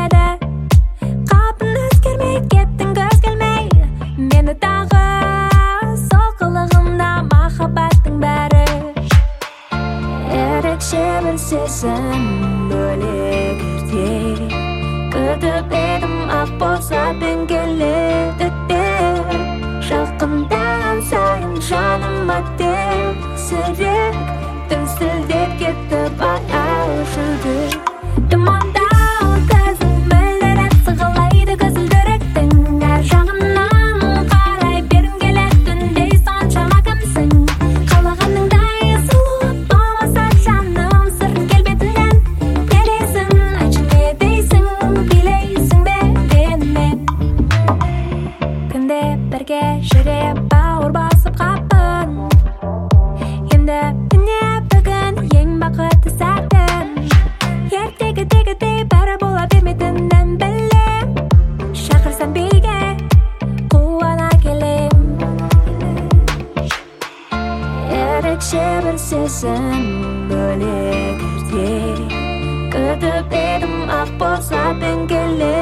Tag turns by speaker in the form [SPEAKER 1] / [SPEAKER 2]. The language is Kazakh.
[SPEAKER 1] еді. Қапын өзгермей кеттің көз келмей, мені тағы сол қылығында махаббаттың бәрі. Ерекше бір сезім бөлек ерте, күтіп едім ақ болса түн келеді деп. Жақындан сайын жаныма тесірек, дүнсілдеп кетіп аяу жүрді. Тұмандау көзің мөлдіреп сығалайды көзілдіріктің, әр жағынан қарай бергім келеді түндей соншама кімсің. Қалағаныңдай сұлу болмаса жаным сырын келбетінен, не дейсің, айтшы не дейсің, билейсің бе менімен. Күнде бірге жүріп бауыр басып қапын, енді міне бүгін ең бақытты сәтім. Ертегідегідей бәрі бола бермейтінін білем, шақырсам биге қуана келем. Ерекше бір сезім бөлек ерте, күтіп едім ақ болса түн келеді